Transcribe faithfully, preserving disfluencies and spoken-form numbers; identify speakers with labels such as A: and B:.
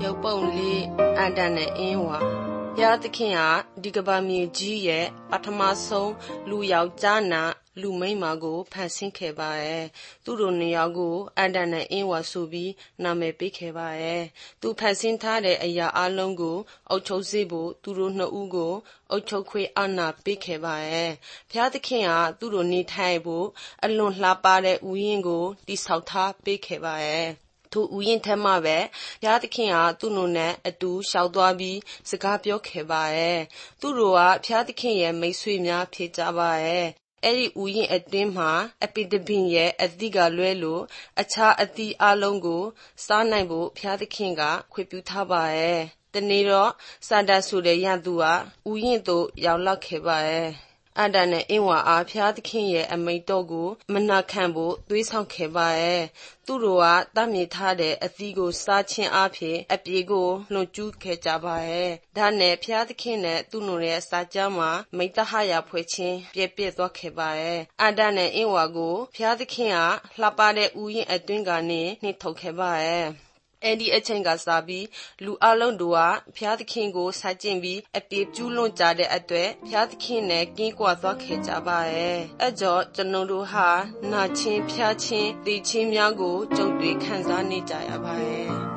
A: လုံပုံလေးအန်တန်နဲ့အင်းဝါဘုရားသခင်ကဒီကဘာမြေကြီးရဲ့ပထမဆုံးလူယောက်ျားနာလူမိန်းမကိုဖန်ဆင်းခဲ့ပါရဲ့သူတို့နှစ်ယောက်ကိုအန်တန်နဲ့အင်းဝါဆိုပြီးနာမည်ပေးခဲ့ပါရဲ့သူဖန်ဆင်းထားတဲ့အရာအလုံးကိုအုပ်ချုပ်စေဖို့သူတို့နှစ်ဦးကိုအုပ်ချုပ်ခွင့်အာဏာပေးခဲ့ပါရဲ့ဘုရားသခင်ကသူတို့နေထိုင်ဖို့အလွန်လှပတဲ့ဥယျာဉ်ကိုတိဆောက်ထားပေးခဲ့ပါရဲ့သူဥယျာဉ်ထဲမှာပဲဘုရားသခင်ကသူ့တို့နဲ့အတူရှောက်သွားပြီးစကားပြောခဲ့ပါရဲ့သူတို့ကဘုရားသခင်ရဲ့မိတ်ဆွေများဖြစ်ကြပါရဲ့အဲ့ဒီဥယျာဉ်အတွင်းမှာအပိတပင်ရဲ့အသီးကလွဲလို့အခြားအသီးအလုံးကိုစားနိုင်ဖို့ဘုရားသခင်ကခွင့်ပြုထားပါရဲ့တနေ့တော့စာတတ်ဆိုတဲ့ရန်သူကဥယျာဉ်သို့ရောက်လာခဲ့ပါရဲ့အန်တန်နဲ့အင်းဝါအားဘုရားသခင်ရဲ့အမိန့်တော်ကိုမနာခံဖို့သွေးဆောင်ခဲ့ပါရဲ့သူတို့ကတတ်မြင်ထားတဲ့အသီးကိုစားခြင်းအပြင်အပြေကိုလွန်ကျူးခဲ့ကြပါရဲ့ဒါနဲ့ဘုရားသခင်နဲ့သူတို့ရဲ့စာကြားမှာမိတ္တဟရာဖွဲ့ခြင်းပြည့်ပြည့်သွားခဲ့ပါရဲ့အန်တန်နဲ့အင်းဝါကိုဘုရားသခင်ကလှပတဲ့ဥယျာဉ်အတွင်းကနေနှင်ထုတ်ခဲ့ပါရဲ့အဲ့ဒီအချိန်ကစားပြီးလူအလုံးတို့ကဘုရားသခင်ကိုဆန့်ကျင်ပြီးအပြစ်ကျူးလွန်ကြတဲ့အတွက်ဘုရားသခင်နဲ့ကင်းကွာသွားခဲ့ကြပါရဲ့အဲ့ကြောင့်ကျွန်တော်တို့ဟာနာချင်းဖျားချင်းသိချင်းများကိုကြုံတွေ့ခံစားနေကြရပါရဲ့